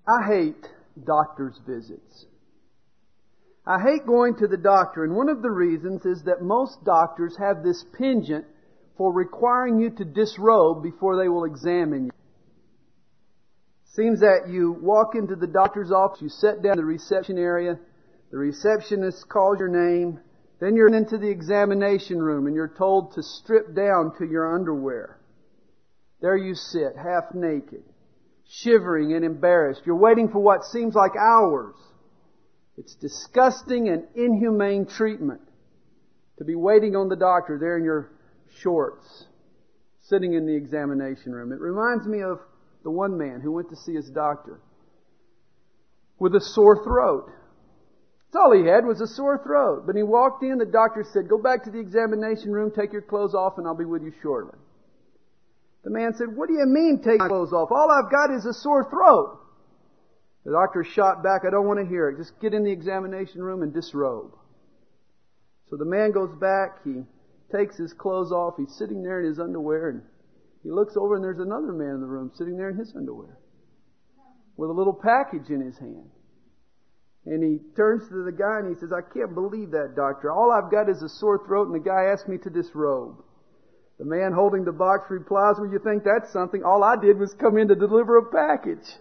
I hate doctor's visits. I hate going to the doctor, and one of the reasons is that most doctors have this penchant for requiring you to disrobe before they will examine you. Seems that you walk into the doctor's office, you sit down in the reception area, the receptionist calls your name, then you're into the examination room and you're told to strip down to your underwear. There you sit, half naked, shivering and embarrassed. You're waiting for what seems like hours. It's disgusting and inhumane treatment to be waiting on the doctor there in your shorts, sitting in the examination room. It reminds me of the one man who went to see his doctor with a sore throat. That's all he had was a sore throat. But he walked in, the doctor said, "Go back to the examination room, take your clothes off, and I'll be with you shortly." The man said, "What do you mean take my clothes off? All I've got is a sore throat." The doctor shot back, "I don't want to hear it. Just get in the examination room and disrobe." So the man goes back, he takes his clothes off, he's sitting there in his underwear, and he looks over and there's another man in the room sitting there in his underwear with a little package in his hand. And he turns to the guy and he says, "I can't believe that, doctor. All I've got is a sore throat and the guy asked me to disrobe." The man holding the box replies, "Well, you think that's something? All I did was come in to deliver a package."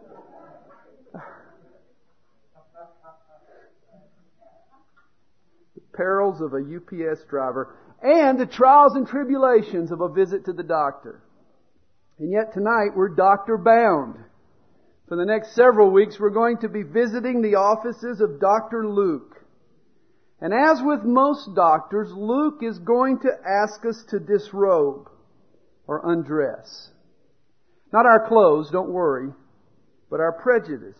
The perils of a UPS driver and the trials and tribulations of a visit to the doctor. And yet tonight we're doctor bound. For the next several weeks we're going to be visiting the offices of Dr. Luke. And as with most doctors, Luke is going to ask us to disrobe or undress. Not our clothes, don't worry, but our prejudices,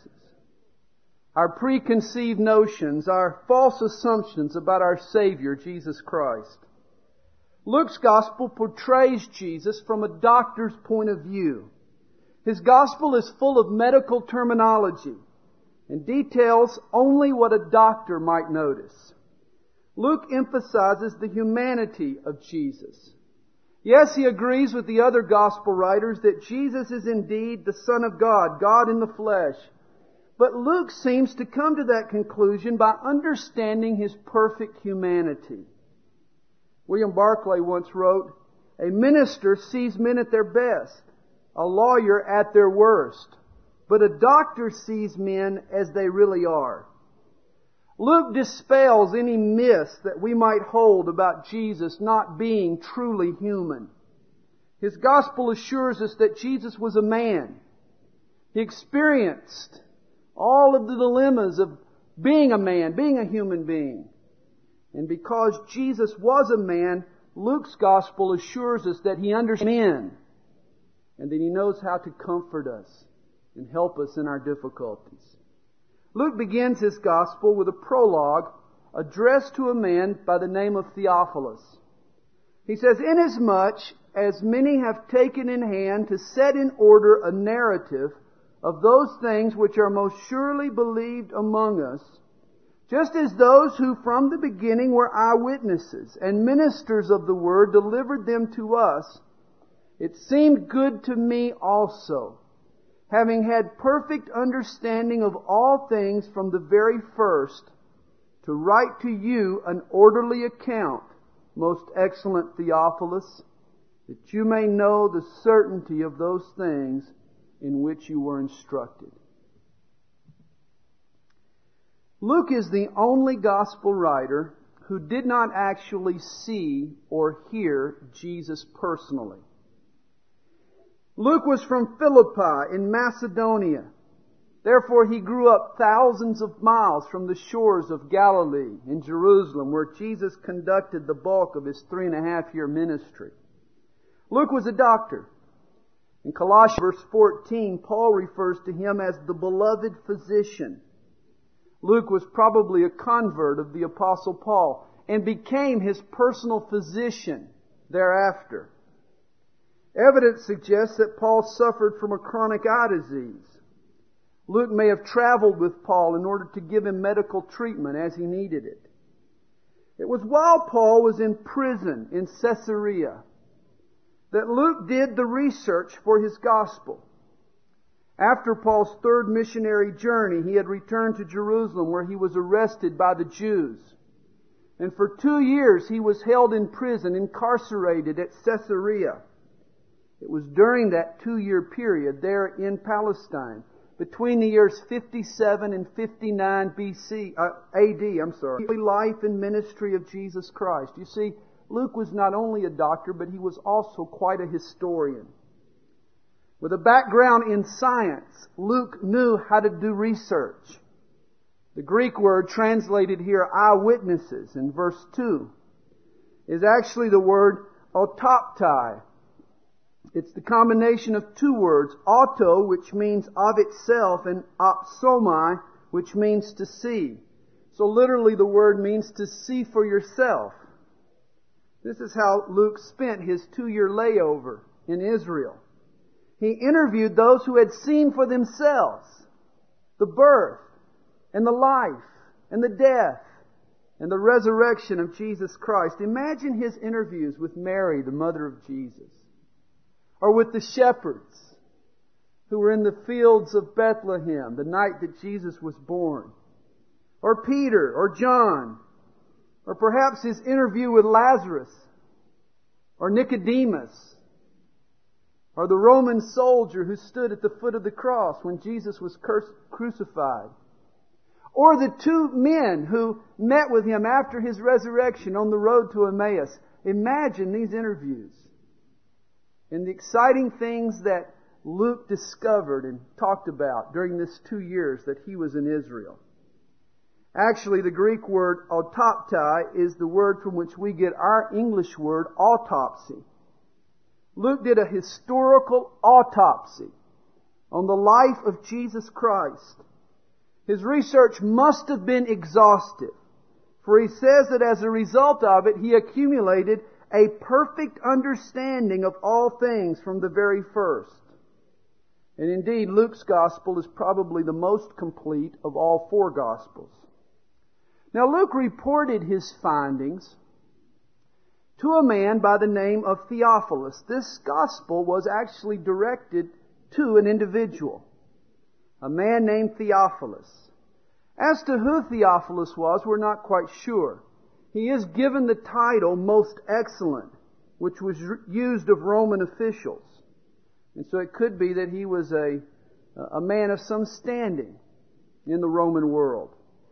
our preconceived notions, our false assumptions about our Savior, Jesus Christ. Luke's Gospel portrays Jesus from a doctor's point of view. His Gospel is full of medical terminology and details only what a doctor might notice. Luke emphasizes the humanity of Jesus. Yes, he agrees with the other Gospel writers that Jesus is indeed the Son of God, God in the flesh. But Luke seems to come to that conclusion by understanding His perfect humanity. William Barclay once wrote, "A minister sees men at their best, a lawyer at their worst, but a doctor sees men as they really are." Luke dispels any myths that we might hold about Jesus not being truly human. His Gospel assures us that Jesus was a man. He experienced all of the dilemmas of being a man, being a human being. And because Jesus was a man, Luke's Gospel assures us that He understands men and that He knows how to comfort us and help us in our difficulties. Luke begins his Gospel with a prologue addressed to a man by the name of Theophilus. He says, "Inasmuch as many have taken in hand to set in order a narrative of those things which are most surely believed among us, just as those who from the beginning were eyewitnesses and ministers of the Word delivered them to us, it seemed good to me also, having had perfect understanding of all things from the very first, to write to you an orderly account, most excellent Theophilus, that you may know the certainty of those things in which you were instructed." Luke is the only Gospel writer who did not actually see or hear Jesus personally. Luke was from Philippi in Macedonia. Therefore, he grew up thousands of miles from the shores of Galilee in Jerusalem, where Jesus conducted the bulk of His 3.5-year ministry. Luke was a doctor. In Colossians verse 14, Paul refers to him as the beloved physician. Luke was probably a convert of the Apostle Paul and became his personal physician thereafter. Evidence suggests that Paul suffered from a chronic eye disease. Luke may have traveled with Paul in order to give him medical treatment as he needed it. It was while Paul was in prison in Caesarea that Luke did the research for his gospel. After Paul's third missionary journey, he had returned to Jerusalem where he was arrested by the Jews. And for 2 years he was held in prison, incarcerated at Caesarea. It was during that 2-year period there in Palestine, between the years 57 and 59 AD, the life and ministry of Jesus Christ. You see, Luke was not only a doctor, but he was also quite a historian. With a background in science, Luke knew how to do research. The Greek word translated here, eyewitnesses, in verse 2, is actually the word autoptai. It's the combination of two words, auto, which means of itself, and opsomai, which means to see. So literally the word means to see for yourself. This is how Luke spent his 2-year layover in Israel. He interviewed those who had seen for themselves the birth and the life and the death and the resurrection of Jesus Christ. Imagine his interviews with Mary, the mother of Jesus, or with the shepherds who were in the fields of Bethlehem the night that Jesus was born, or Peter or John, or perhaps his interview with Lazarus or Nicodemus, or the Roman soldier who stood at the foot of the cross when Jesus was crucified, or the 2 men who met with him after his resurrection on the road to Emmaus. Imagine these interviews and the exciting things that Luke discovered and talked about during this 2 years that he was in Israel. Actually, the Greek word autoptai is the word from which we get our English word autopsy. Luke did a historical autopsy on the life of Jesus Christ. His research must have been exhaustive, for he says that as a result of it, he accumulated a perfect understanding of all things from the very first. And indeed, Luke's gospel is probably the most complete of all 4 gospels. Now, Luke reported his findings to a man by the name of Theophilus. This gospel was actually directed to an individual, a man named Theophilus. As to who Theophilus was, we're not quite sure. He is given the title Most Excellent, which was used of Roman officials. And so it could be that he was a man of some standing in the Roman world.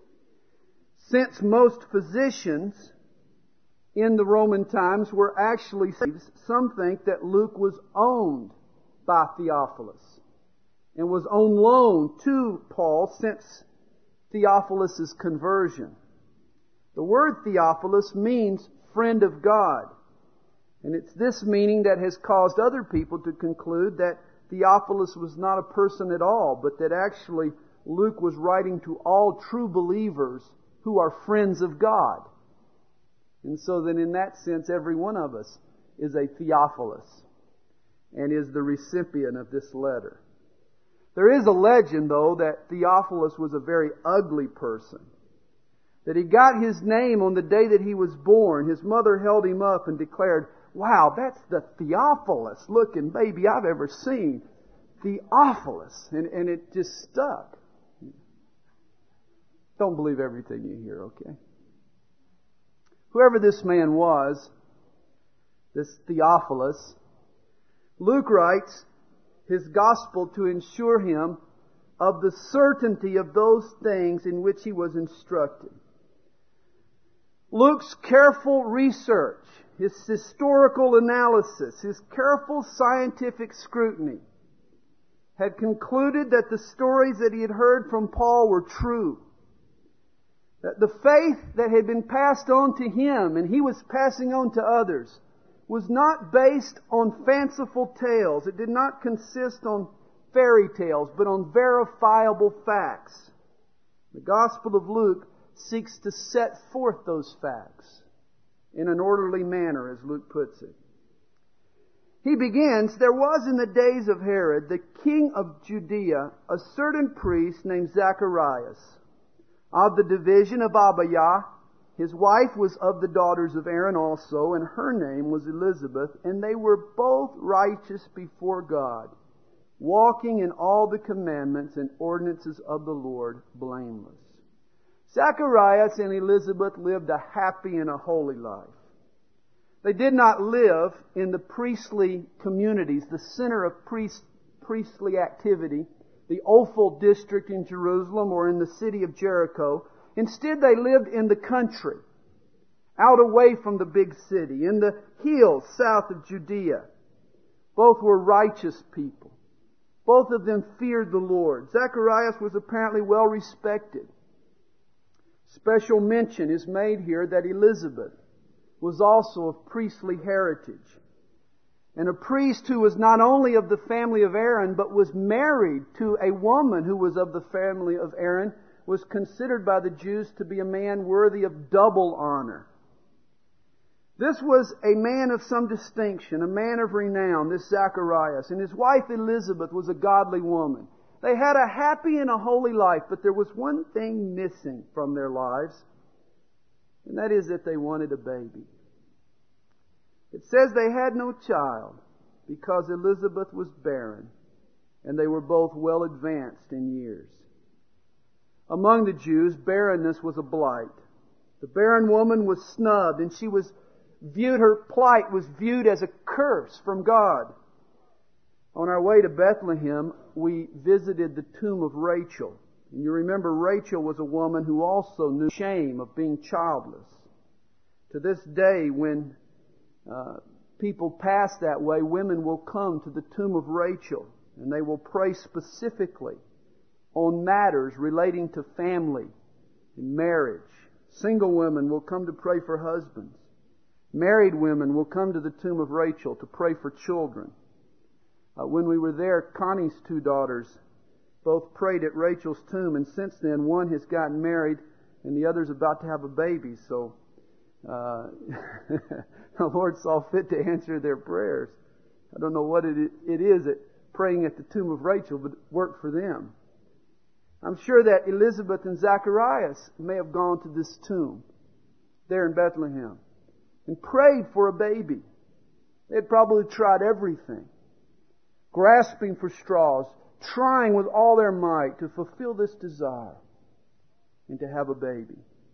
Since most physicians in the Roman times were actually slaves, some think that Luke was owned by Theophilus and was on loan to Paul since Theophilus' conversion. The word Theophilus means friend of God. And it's this meaning that has caused other people to conclude that Theophilus was not a person at all, but that actually Luke was writing to all true believers who are friends of God. And so then in that sense, every one of us is a Theophilus and is the recipient of this letter. There is a legend, though, that Theophilus was a very ugly person. That he got his name on the day that he was born. His mother held him up and declared, "Wow, that's the Theophilus looking baby I've ever seen. Theophilus." And it just stuck. Don't believe everything you hear, okay? Whoever this man was, this Theophilus, Luke writes his gospel to ensure him of the certainty of those things in which he was instructed. Luke's careful research, his historical analysis, his careful scientific scrutiny had concluded that the stories that he had heard from Paul were true. That the faith that had been passed on to him and he was passing on to others was not based on fanciful tales. It did not consist on fairy tales, but on verifiable facts. The Gospel of Luke seeks to set forth those facts in an orderly manner, as Luke puts it. He begins, "There was in the days of Herod, the king of Judea, a certain priest named Zacharias, of the division of Abiah. His wife was of the daughters of Aaron also, and her name was Elizabeth, and they were both righteous before God. walking in all the commandments and ordinances of the Lord blameless. Zacharias and Elizabeth lived a happy and a holy life. They did not live in the priestly communities, the center of priestly activity, the Ophel district in Jerusalem or in the city of Jericho. Instead, they lived in the country, out away from the big city, in the hills south of Judea. Both were righteous people. Both of them feared the Lord. Zacharias was apparently well respected. Special mention is made here that Elizabeth was also of priestly heritage. And a priest who was not only of the family of Aaron, but was married to a woman who was of the family of Aaron, was considered by the Jews to be a man worthy of double honor. This was a man of some distinction, a man of renown, this Zacharias. And his wife Elizabeth was a godly woman. They had a happy and a holy life, but there was one thing missing from their lives, and that is that they wanted a baby. It says they had no child because Elizabeth was barren, and they were both well advanced in years. Among the Jews, barrenness was a blight. The barren woman was snubbed, and her plight was viewed as a curse from God. On our way to Bethlehem, we visited the tomb of Rachel. And you remember Rachel was a woman who also knew shame of being childless. To this day, when people pass that way, women will come to the tomb of Rachel, and they will pray specifically on matters relating to family and marriage. Single women will come to pray for husbands. Married women will come to the tomb of Rachel to pray for children. When we were there, Connie's two daughters both prayed at Rachel's tomb, and since then one has gotten married and the other's about to have a baby. So the Lord saw fit to answer their prayers. I don't know what it is that praying at the tomb of Rachel, but it worked for them. I'm sure that Elizabeth and Zacharias may have gone to this tomb there in Bethlehem and prayed for a baby. They had probably tried everything, grasping for straws, trying with all their might to fulfill this desire and to have a baby.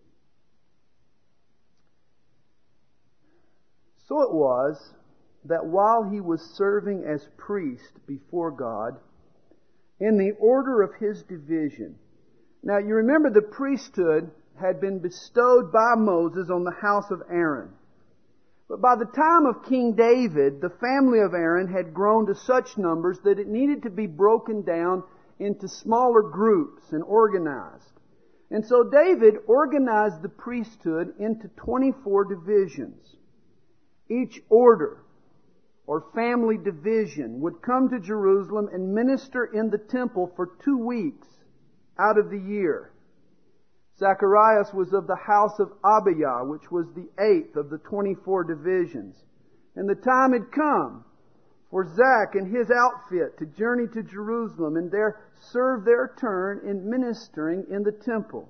So it was that while he was serving as priest before God, in the order of his division. Now you remember the priesthood had been bestowed by Moses on the house of Aaron. But by the time of King David, the family of Aaron had grown to such numbers that it needed to be broken down into smaller groups and organized. And so David organized the priesthood into 24 divisions. Each order or family division would come to Jerusalem and minister in the temple for 2 weeks out of the year. Zacharias was of the house of Abijah, which was the 8th of the 24 divisions. And the time had come for Zach and his outfit to journey to Jerusalem and there serve their turn in ministering in the temple.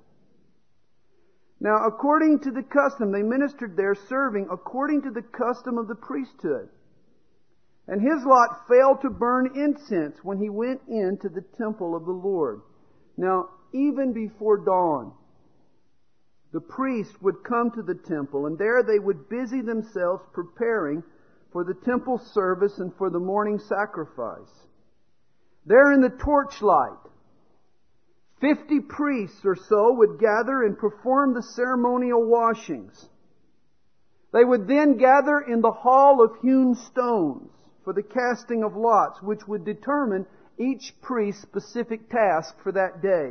Now, according to the custom, they ministered there serving according to the custom of the priesthood. And his lot fell to burn incense when he went into the temple of the Lord. Now, even before dawn, the priest would come to the temple, and there they would busy themselves preparing for the temple service and for the morning sacrifice. There in the torchlight, 50 priests or so would gather and perform the ceremonial washings. They would then gather in the hall of hewn stones for the casting of lots, which would determine each priest's specific task for that day.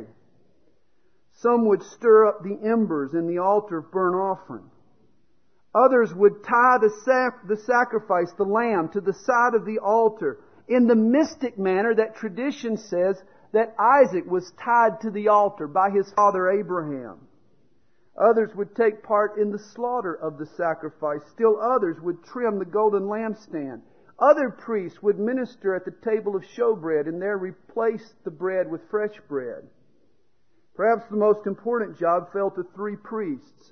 Some would stir up the embers in the altar of burnt offering. Others would tie the sacrifice, the lamb, to the side of the altar in the mystic manner that tradition says that Isaac was tied to the altar by his father Abraham. Others would take part in the slaughter of the sacrifice. Still others would trim the golden lampstand. Other priests would minister at the table of showbread and there replace the bread with fresh bread. Perhaps the most important job fell to 3 priests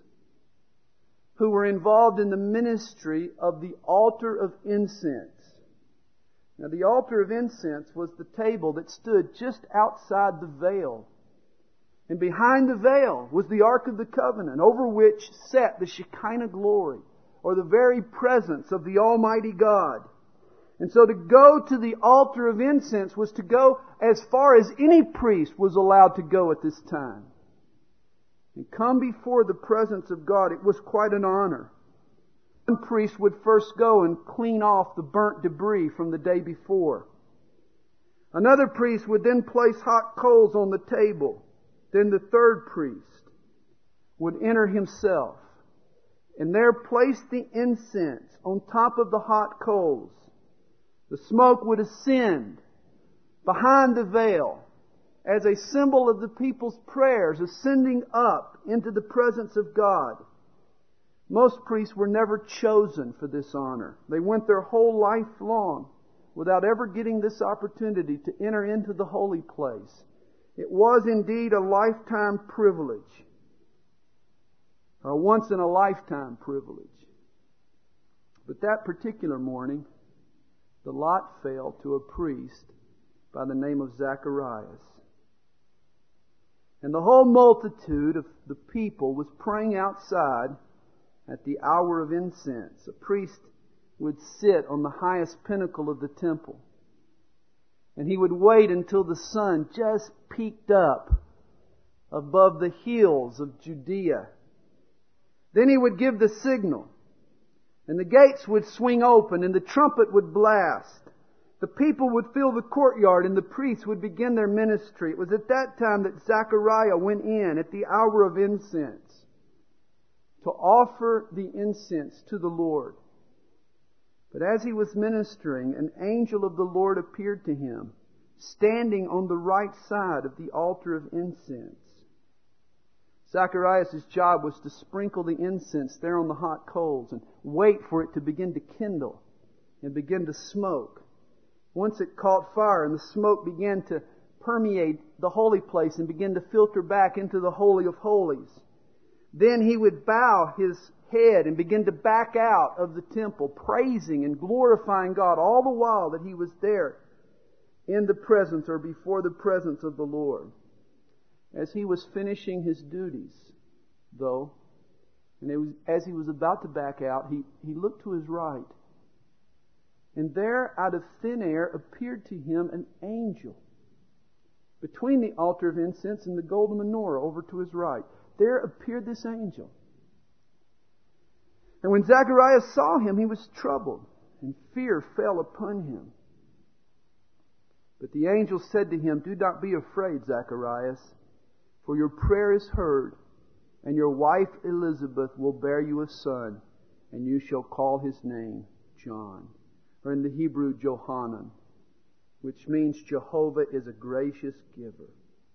who were involved in the ministry of the altar of incense. Now the altar of incense was the table that stood just outside the veil. And behind the veil was the Ark of the Covenant, over which sat the Shekinah glory, or the very presence of the Almighty God. And so to go to the altar of incense was to go as far as any priest was allowed to go at this time. And come before the presence of God, it was quite an honor. One priest would first go and clean off the burnt debris from the day before. Another priest would then place hot coals on the table. Then the third priest would enter himself and there place the incense on top of the hot coals. The smoke would ascend behind the veil as a symbol of the people's prayers ascending up into the presence of God. Most priests were never chosen for this honor. They went their whole life long without ever getting this opportunity to enter into the holy place. It was indeed a lifetime privilege, or a once-in-a-lifetime privilege. But that particular morning, the lot fell to a priest by the name of Zacharias. And the whole multitude of the people was praying outside at the hour of incense. A priest would sit on the highest pinnacle of the temple. And he would wait until the sun just peeked up above the hills of Judea. Then he would give the signal. And the gates would swing open and the trumpet would blast. The people would fill the courtyard and the priests would begin their ministry. It was at that time that Zechariah went in at the hour of incense to offer the incense to the Lord. But as he was ministering, an angel of the Lord appeared to him, standing on the right side of the altar of incense. Zacharias' job was to sprinkle the incense there on the hot coals and wait for it to begin to kindle and begin to smoke. Once it caught fire and the smoke began to permeate the holy place and begin to filter back into the Holy of Holies, then he would bow his head and begin to back out of the temple, praising and glorifying God all the while that he was there in the presence or before the presence of the Lord. As he was finishing his duties, though, and as he was about to back out, he looked to his right. And there, out of thin air, appeared to him an angel between the altar of incense and the golden menorah over to his right. There appeared this angel. And when Zacharias saw him, he was troubled, and fear fell upon him. But the angel said to him, "Do not be afraid, Zacharias, for your prayer is heard, and your wife Elizabeth will bear you a son, and you shall call his name John." Or in the Hebrew, Johanan, which means Jehovah is a gracious giver.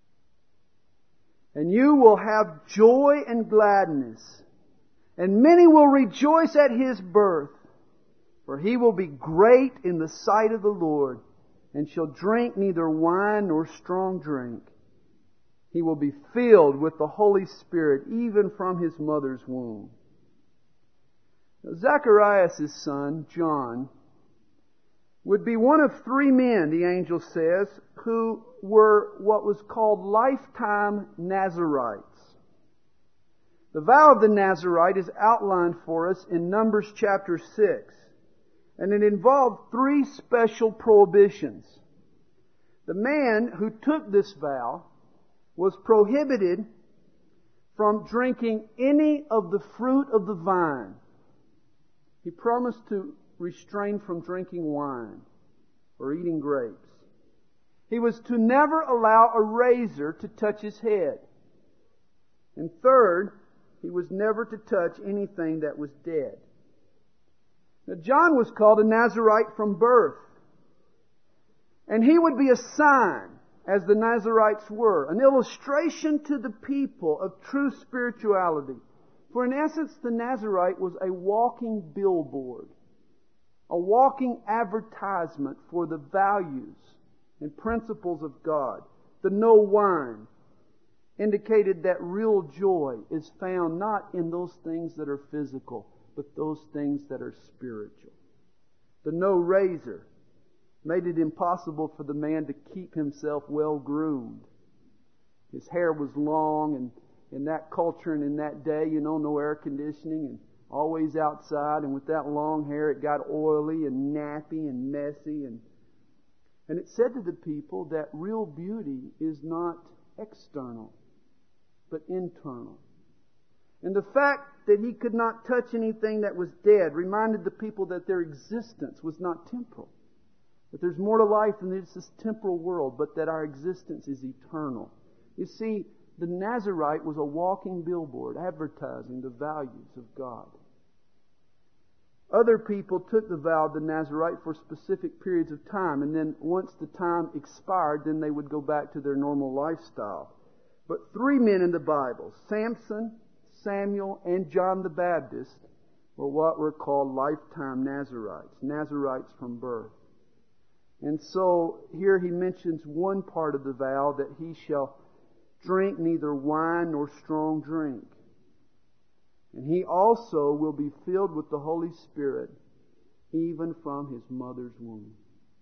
"And you will have joy and gladness, and many will rejoice at his birth, for he will be great in the sight of the Lord, and shall drink neither wine nor strong drink. He will be filled with the Holy Spirit even from his mother's womb." Now, Zacharias' son, John, would be one of three men, the angel says, who were what was called lifetime Nazarites. The vow of the Nazarite is outlined for us in Numbers chapter 6. And it involved three special prohibitions. The man who took this vow was prohibited from drinking any of the fruit of the vine. He promised to refrain from drinking wine or eating grapes. He was to never allow a razor to touch his head. And third, he was never to touch anything that was dead. Now, John was called a Nazarite from birth. And he would be a sign, as the Nazarites were, an illustration to the people of true spirituality. For in essence, the Nazarite was a walking billboard, a walking advertisement for the values and principles of God. The no wine indicated that real joy is found not in those things that are physical, but those things that are spiritual. The no razor Made it impossible for the man to keep himself well groomed. His hair was long, and in that culture and in that day, no air conditioning, and always outside, and with that long hair it got oily and nappy and messy, and it said to the people that real beauty is not external, but internal. And the fact that he could not touch anything that was dead reminded the people that their existence was not temporal. That there's more to life than this temporal world, but that our existence is eternal. You see, the Nazirite was a walking billboard advertising the values of God. Other people took the vow of the Nazirite for specific periods of time, and then once the time expired, then they would go back to their normal lifestyle. But 3 men in the Bible, Samson, Samuel, and John the Baptist, were what were called lifetime Nazirites from birth. And so here he mentions one part of the vow, that he shall drink neither wine nor strong drink. And he also will be filled with the Holy Spirit even from his mother's womb.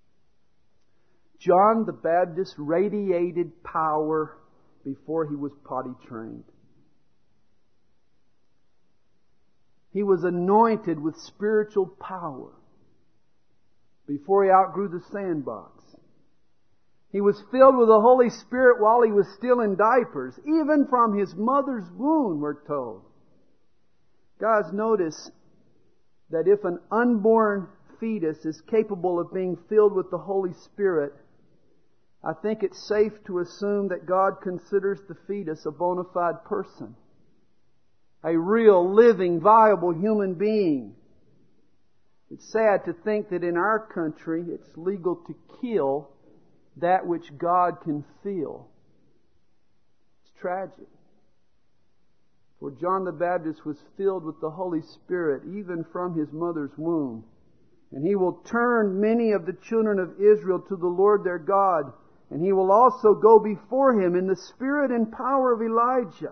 John the Baptist radiated power before he was potty trained. He was anointed with spiritual power before he outgrew the sandbox. He was filled with the Holy Spirit while he was still in diapers, even from his mother's womb, we're told. Guys, notice that if an unborn fetus is capable of being filled with the Holy Spirit, I think it's safe to assume that God considers the fetus a bona fide person. A real, living, viable human being. It's sad to think that in our country it's legal to kill that which God can feel. It's tragic. For John the Baptist was filled with the Holy Spirit even from his mother's womb. And he will turn many of the children of Israel to the Lord their God. And he will also go before him in the spirit and power of Elijah.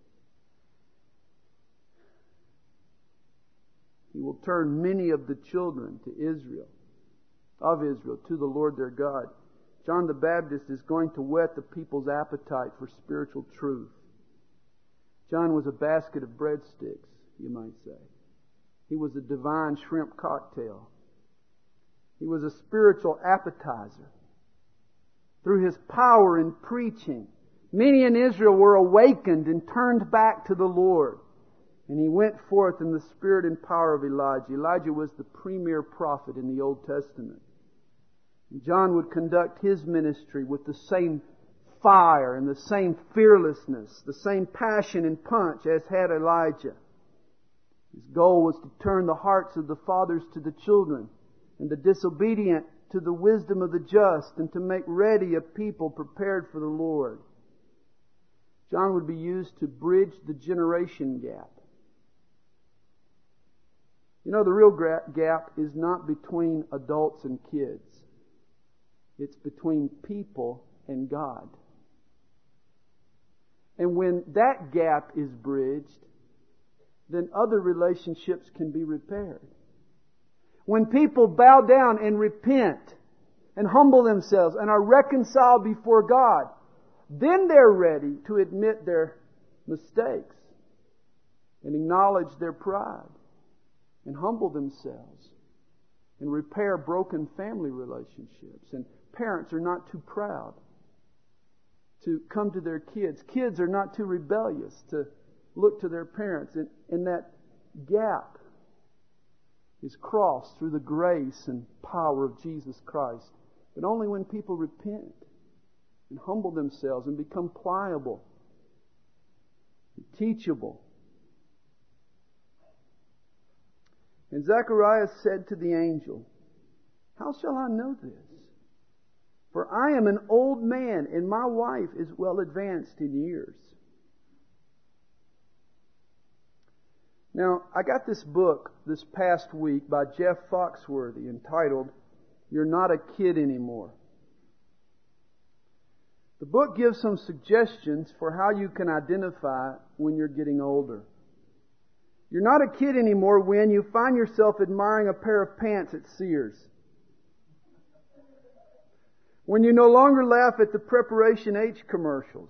He will turn many of the children of Israel to the Lord their God. John the Baptist is going to whet the people's appetite for spiritual truth. John was a basket of breadsticks, you might say. He was a divine shrimp cocktail. He was a spiritual appetizer. Through his power in preaching, many in Israel were awakened and turned back to the Lord. And he went forth in the spirit and power of Elijah. Elijah was the premier prophet in the Old Testament. And John would conduct his ministry with the same fire and the same fearlessness, the same passion and punch as had Elijah. His goal was to turn the hearts of the fathers to the children, and the disobedient to the wisdom of the just, and to make ready a people prepared for the Lord. John would be used to bridge the generation gap. You know, the real gap is not between adults and kids. It's between people and God. And when that gap is bridged, then other relationships can be repaired. When people bow down and repent and humble themselves and are reconciled before God, then they're ready to admit their mistakes and acknowledge their pride and humble themselves and repair broken family relationships. And parents are not too proud to come to their kids. Kids are not too rebellious to look to their parents. And that gap is crossed through the grace and power of Jesus Christ. But only when people repent and humble themselves and become pliable and teachable. And Zacharias said to the angel, "How shall I know this? For I am an old man, and my wife is well advanced in years." Now, I got this book this past week by Jeff Foxworthy entitled, "You're Not a Kid Anymore." The book gives some suggestions for how you can identify when you're getting older. You're not a kid anymore when you find yourself admiring a pair of pants at Sears. When you no longer laugh at the Preparation H commercials.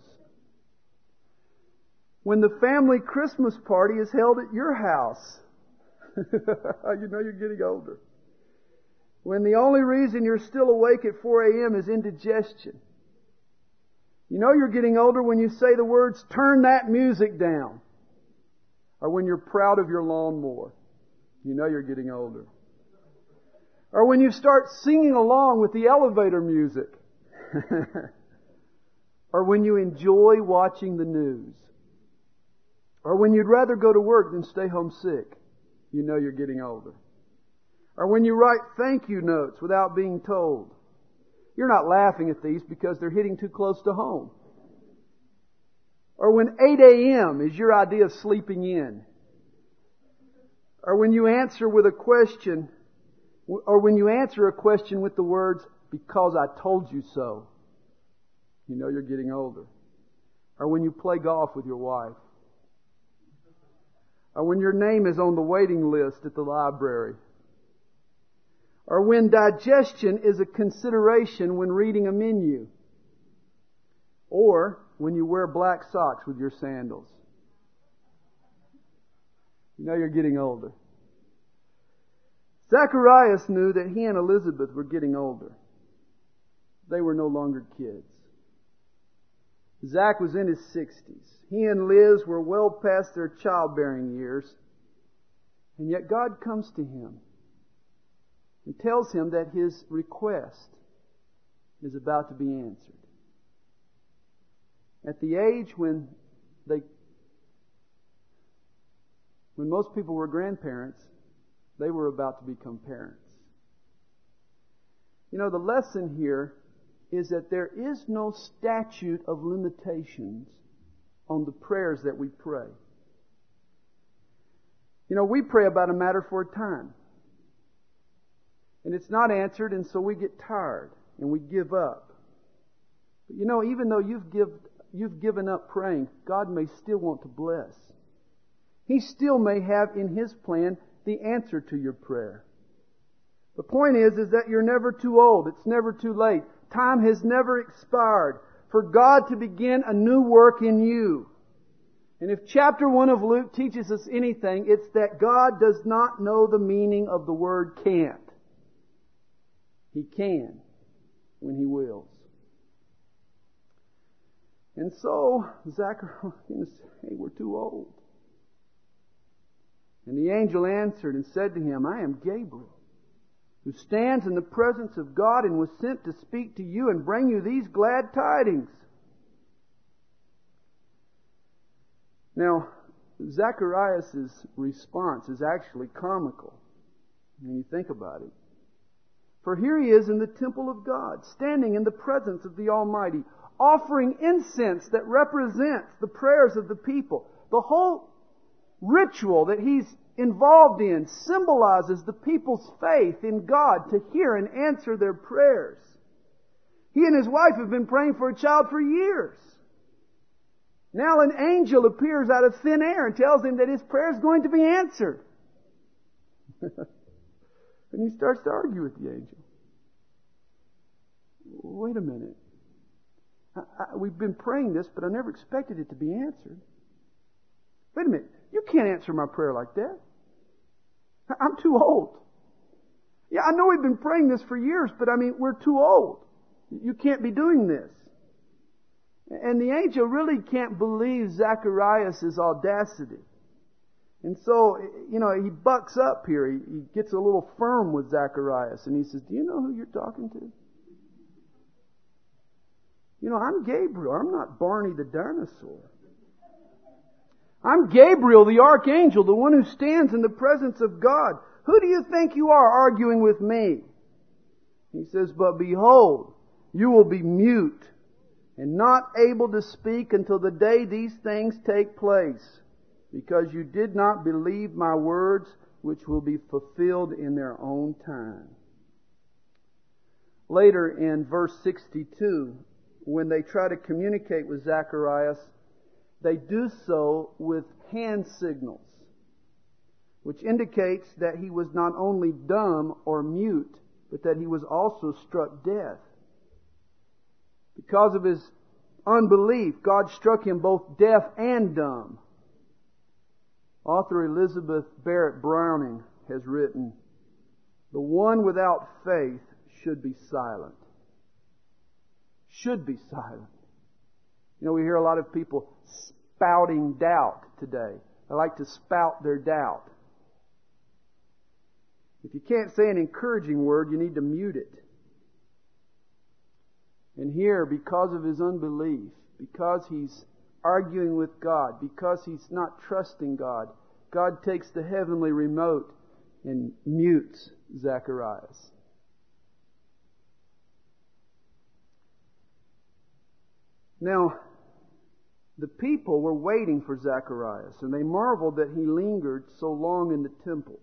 When the family Christmas party is held at your house. You know you're getting older. When the only reason you're still awake at 4 a.m. is indigestion. You know you're getting older when you say the words, "Turn that music down." Or when you're proud of your lawnmower. You know you're getting older. Or when you start singing along with the elevator music. Or when you enjoy watching the news. Or when you'd rather go to work than stay home sick. You know you're getting older. Or when you write thank you notes without being told. You're not laughing at these because they're hitting too close to home. Or when 8 a.m. is your idea of sleeping in. Or when you answer with a question, or when you answer a question with the words, "Because I told you so." You know you're getting older. Or when you play golf with your wife. Or when your name is on the waiting list at the library. Or when digestion is a consideration when reading a menu. Or when you wear black socks with your sandals. You know you're getting older. Zacharias knew that he and Elizabeth were getting older. They were no longer kids. Zach was in his 60s. He and Liz were well past their childbearing years. And yet God comes to him and tells him that his request is about to be answered. At the age when most people were grandparents, they were about to become parents. You know, the lesson here is that there is no statute of limitations on the prayers that we pray. You know, we pray about a matter for a time. And it's not answered, and so we get tired and we give up. But you know, even though you've given up praying, God may still want to bless. He still may have in His plan the answer to your prayer. The point is that you're never too old. It's never too late. Time has never expired for God to begin a new work in you. And if chapter 1 of Luke teaches us anything, it's that God does not know the meaning of the word can't. He can when He wills. And so Zacharias said, "Hey, we're too old." And the angel answered and said to him, "I am Gabriel, who stands in the presence of God and was sent to speak to you and bring you these glad tidings." Now, Zacharias' response is actually comical when you think about it. For here he is in the temple of God, standing in the presence of the Almighty, offering incense that represents the prayers of the people. The whole ritual that he's involved in symbolizes the people's faith in God to hear and answer their prayers. He and his wife have been praying for a child for years. Now an angel appears out of thin air and tells him that his prayer is going to be answered. And he starts to argue with the angel. Wait a minute. We've been praying this, but I never expected it to be answered. Wait a minute. You can't answer my prayer like that. I'm too old. Yeah, I know we've been praying this for years, but we're too old. You can't be doing this. And the angel really can't believe Zacharias' audacity. And so, he bucks up here. He gets a little firm with Zacharias. And he says, "Do you know who you're talking to? I'm Gabriel. I'm not Barney the dinosaur. I'm Gabriel, the archangel, the one who stands in the presence of God. Who do you think you are arguing with me?" He says, "But behold, you will be mute and not able to speak until the day these things take place, because you did not believe my words, which will be fulfilled in their own time." Later in verse 62, when they try to communicate with Zacharias, they do so with hand signals, which indicates that he was not only dumb or mute, but that he was also struck deaf. Because of his unbelief, God struck him both deaf and dumb. Author Elizabeth Barrett Browning has written, "The one without faith should be silent." Should be silent. You know, we hear a lot of people spouting doubt today. They like to spout their doubt. If you can't say an encouraging word, you need to mute it. And here, because of his unbelief, because he's arguing with God, because he's not trusting God, God takes the heavenly remote and mutes Zacharias. Now, the people were waiting for Zacharias, and they marveled that he lingered so long in the temple.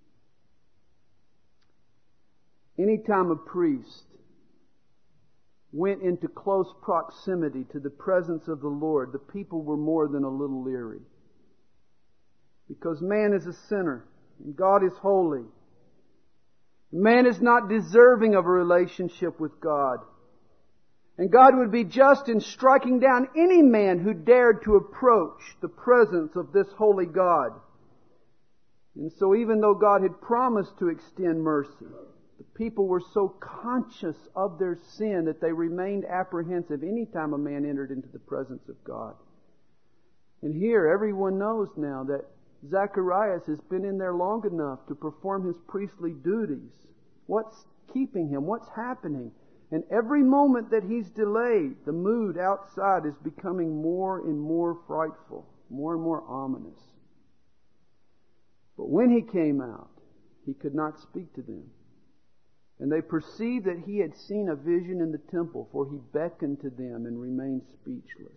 Anytime a priest went into close proximity to the presence of the Lord, the people were more than a little leery. Because man is a sinner, and God is holy. Man is not deserving of a relationship with God. And God would be just in striking down any man who dared to approach the presence of this holy God. And so even though God had promised to extend mercy, the people were so conscious of their sin that they remained apprehensive any time a man entered into the presence of God. And here everyone knows now that Zacharias has been in there long enough to perform his priestly duties. What's keeping him? What's happening? And every moment that he's delayed, the mood outside is becoming more and more frightful, more and more ominous. But when he came out, he could not speak to them. And they perceived that he had seen a vision in the temple, for he beckoned to them and remained speechless.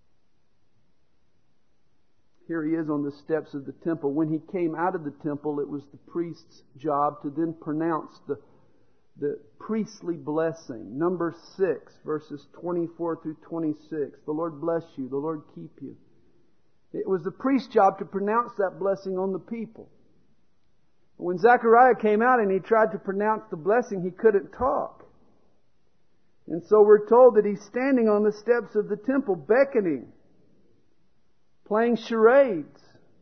Here he is on the steps of the temple. When he came out of the temple, it was the priest's job to then pronounce the priestly blessing. Number 6, verses 24 through 26. The Lord bless you. The Lord keep you. It was the priest's job to pronounce that blessing on the people. When Zechariah came out and he tried to pronounce the blessing, he couldn't talk. And so we're told that he's standing on the steps of the temple, beckoning, playing charades.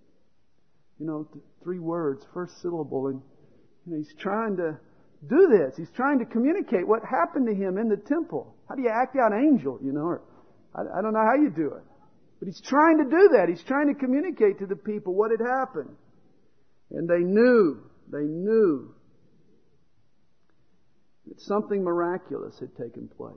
3 words, first syllable. And he's trying to do this. He's trying to communicate what happened to him in the temple. How do you act out angel, or I don't know how you do it. But he's trying to do that. He's trying to communicate to the people what had happened. And they knew that something miraculous had taken place.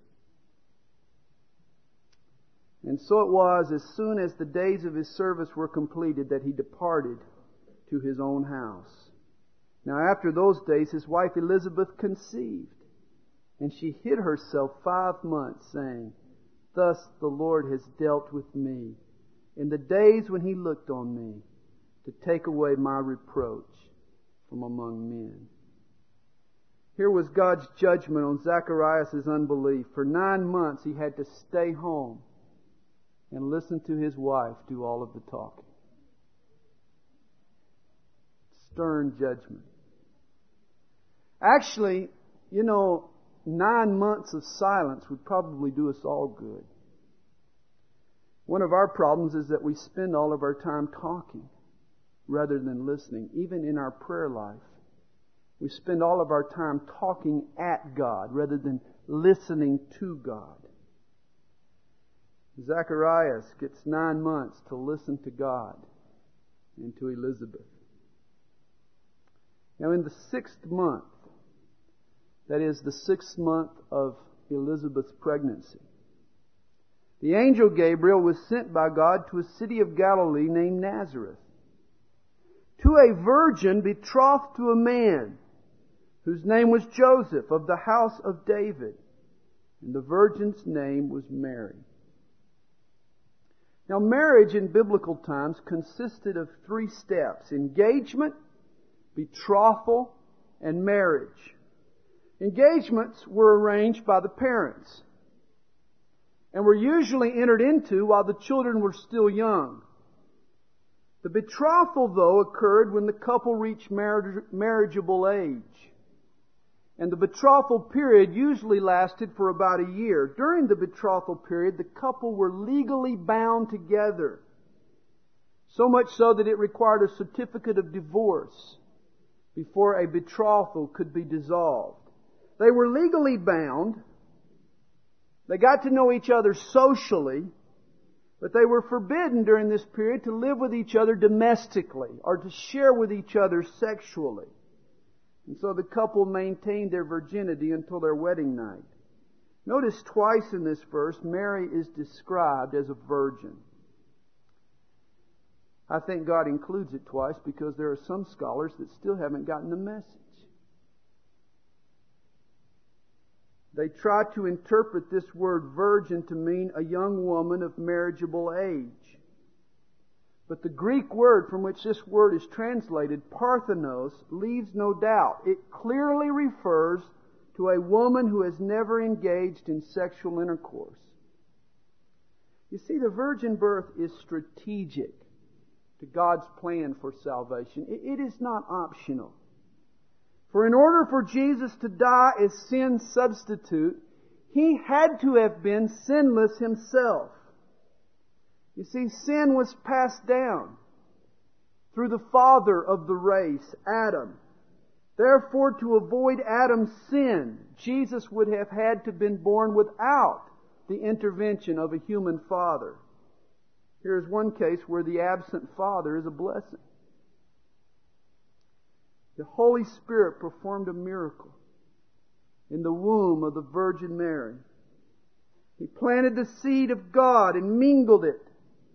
And so it was, as soon as the days of his service were completed, that he departed to his own house. Now after those days, his wife Elizabeth conceived, and she hid herself 5 months, saying, "Thus the Lord has dealt with me in the days when he looked on me to take away my reproach from among men." Here was God's judgment on Zacharias' unbelief. For 9 months he had to stay home and listen to his wife do all of the talking. Stern judgment. Actually, 9 months of silence would probably do us all good. One of our problems is that we spend all of our time talking rather than listening. Even in our prayer life, we spend all of our time talking at God rather than listening to God. Zacharias gets 9 months to listen to God and to Elizabeth. Now in the 6th month, that is the 6th month of Elizabeth's pregnancy, the angel Gabriel was sent by God to a city of Galilee named Nazareth, to a virgin betrothed to a man whose name was Joseph of the house of David, and the virgin's name was Mary. Now marriage in biblical times consisted of 3 steps: engagement, betrothal, and marriage. Engagements were arranged by the parents and were usually entered into while the children were still young. The betrothal, though, occurred when the couple reached marriageable age. And the betrothal period usually lasted for about a year. During the betrothal period, the couple were legally bound together. So much so that it required a certificate of divorce before a betrothal could be dissolved. They were legally bound. They got to know each other socially, but they were forbidden during this period to live with each other domestically or to share with each other sexually. And so the couple maintained their virginity until their wedding night. Notice twice in this verse, Mary is described as a virgin. I think God includes it twice because there are some scholars that still haven't gotten the message. They try to interpret this word virgin to mean a young woman of marriageable age. But the Greek word from which this word is translated, parthenos, leaves no doubt. It clearly refers to a woman who has never engaged in sexual intercourse. You see, the virgin birth is strategic to God's plan for salvation. It is not optional. For in order for Jesus to die as sin's substitute, He had to have been sinless Himself. You see, sin was passed down through the father of the race, Adam. Therefore, to avoid Adam's sin, Jesus would have had to have been born without the intervention of a human father. Here's one case where the absent father is a blessing. The Holy Spirit performed a miracle in the womb of the Virgin Mary. He planted the seed of God and mingled it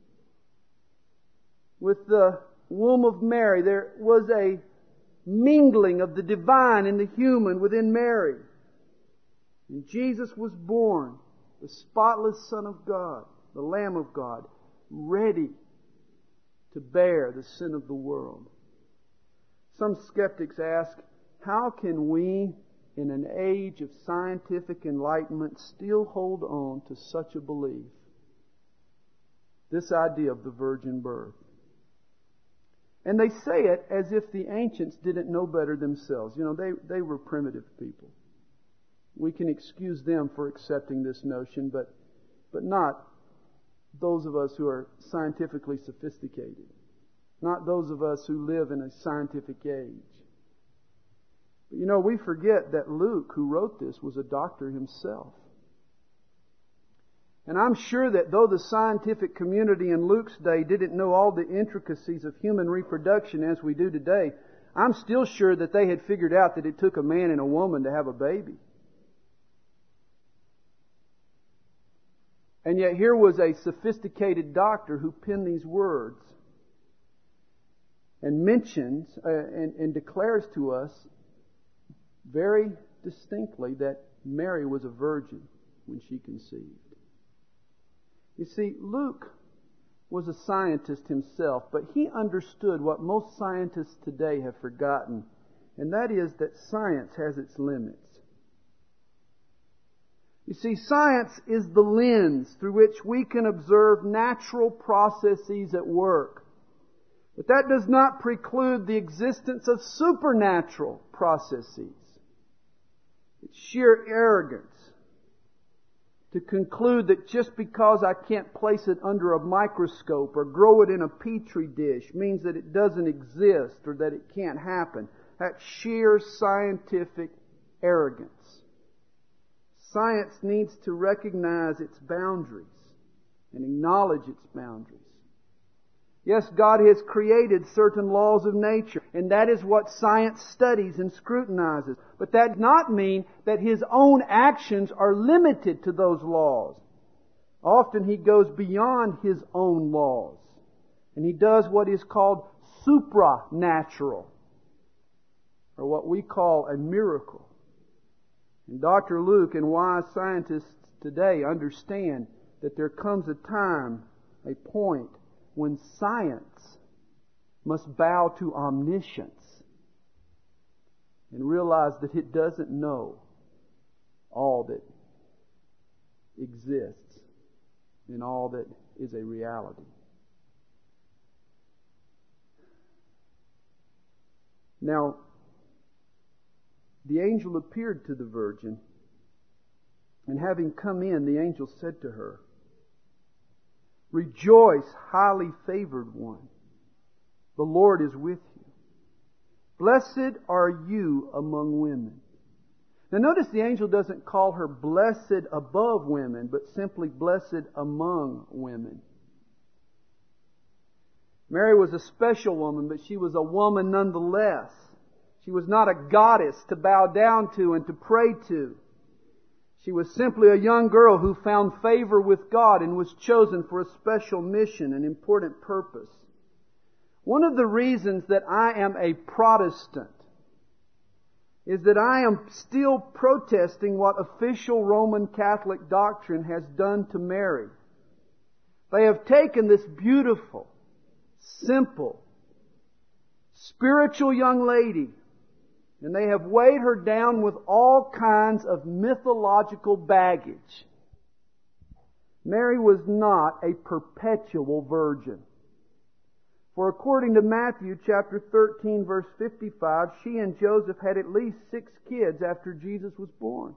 with the womb of Mary. There was a mingling of the divine and the human within Mary. And Jesus was born, the spotless Son of God, the Lamb of God, ready to bear the sin of the world. Some skeptics ask, how can we, in an age of scientific enlightenment, still hold on to such a belief? This idea of the virgin birth. And they say it as if the ancients didn't know better themselves. You know, they were primitive people. We can excuse them for accepting this notion, but not those of us who are scientifically sophisticated. Not those of us who live in a scientific age. But you know, we forget that Luke, who wrote this, was a doctor himself. And I'm sure that though the scientific community in Luke's day didn't know all the intricacies of human reproduction as we do today, I'm still sure that they had figured out that it took a man and a woman to have a baby. And yet here was a sophisticated doctor who penned these words and mentions and declares to us very distinctly that Mary was a virgin when she conceived. You see, Luke was a scientist himself, but he understood what most scientists today have forgotten, and that is that science has its limits. You see, science is the lens through which we can observe natural processes at work. But that does not preclude the existence of supernatural processes. It's sheer arrogance to conclude that just because I can't place it under a microscope or grow it in a petri dish means that it doesn't exist or that it can't happen. That's sheer scientific arrogance. Science needs to recognize its boundaries and acknowledge its boundaries. Yes, God has created certain laws of nature, and that is what science studies and scrutinizes. But that does not mean that His own actions are limited to those laws. Often He goes beyond His own laws, and He does what is called supranatural, or what we call a miracle. And Dr. Luke and wise scientists today understand that there comes a time, a point, when science must bow to omniscience and realize that it doesn't know all that exists and all that is a reality. Now, the angel appeared to the virgin, and having come in, the angel said to her, "Rejoice, highly favored one. The Lord is with you. Blessed are you among women." Now notice the angel doesn't call her blessed above women, but simply blessed among women. Mary was a special woman, but she was a woman nonetheless. She was not a goddess to bow down to and to pray to. She was simply a young girl who found favor with God and was chosen for a special mission, an important purpose. One of the reasons that I am a Protestant is that I am still protesting what official Roman Catholic doctrine has done to Mary. They have taken this beautiful, simple, spiritual young lady, and they have weighed her down with all kinds of mythological baggage. Mary was not a perpetual virgin. For according to Matthew chapter 13 verse 55, she and Joseph had at least 6 kids after Jesus was born.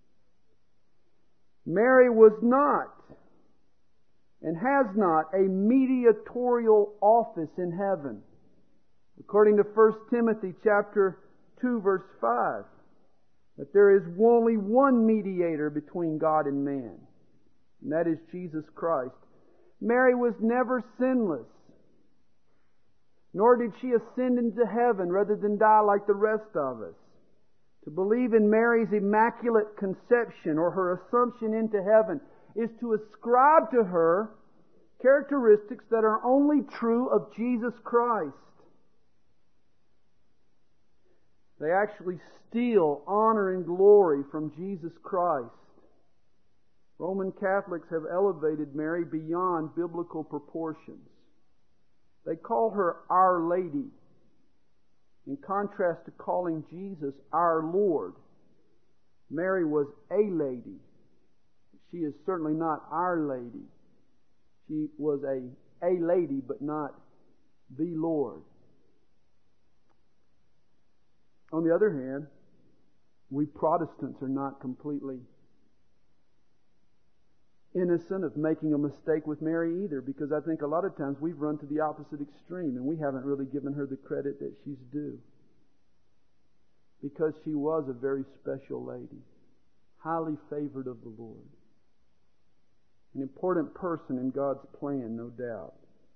Mary was not and has not a mediatorial office in heaven. According to 1 Timothy chapter 2 verse 5, that there is only one mediator between God and man, and that is Jesus Christ. Mary was never sinless, nor did she ascend into heaven rather than die like the rest of us. To believe in Mary's immaculate conception or her assumption into heaven is to ascribe to her characteristics that are only true of Jesus Christ. They actually steal honor and glory from Jesus Christ. Roman Catholics have elevated Mary beyond biblical proportions. They call her Our Lady, in contrast to calling Jesus our Lord. Mary was a lady. She is certainly not Our Lady. She was a lady, but not the Lord. On the other hand, we Protestants are not completely innocent of making a mistake with Mary either, because I think a lot of times we've run to the opposite extreme and we haven't really given her the credit that she's due. Because she was a very special lady, highly favored of the Lord. An important person in God's plan, no doubt.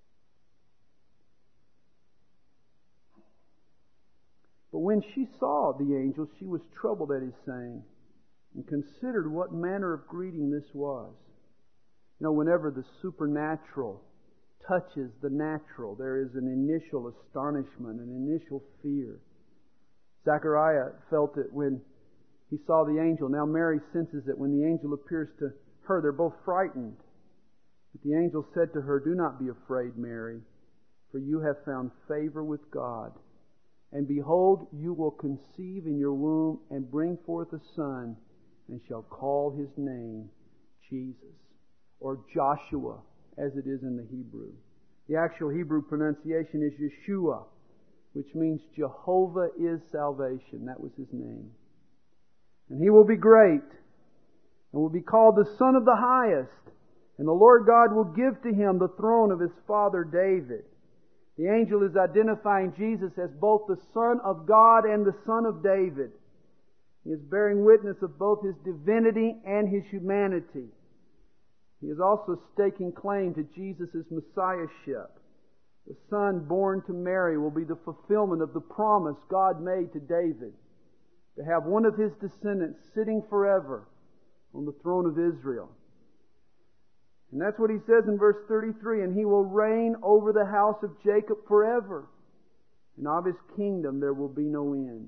But when she saw the angel, she was troubled at his saying, and considered what manner of greeting this was. You know, whenever the supernatural touches the natural, there is an initial astonishment, an initial fear. Zechariah felt it when he saw the angel. Now Mary senses it when the angel appears to her. They're both frightened. But the angel said to her, "Do not be afraid, Mary, for you have found favor with God. And behold, you will conceive in your womb and bring forth a son, and shall call his name Jesus," or Joshua, as it is in the Hebrew. The actual Hebrew pronunciation is Yeshua, which means Jehovah is salvation. That was his name. And he will be great, and will be called the Son of the Highest. And the Lord God will give to him the throne of his father David. The angel is identifying Jesus as both the Son of God and the Son of David. He is bearing witness of both his divinity and his humanity. He is also staking claim to Jesus' messiahship. The Son born to Mary will be the fulfillment of the promise God made to David to have one of his descendants sitting forever on the throne of Israel. And that's what he says in verse 33, "And he will reign over the house of Jacob forever, and of his kingdom there will be no end."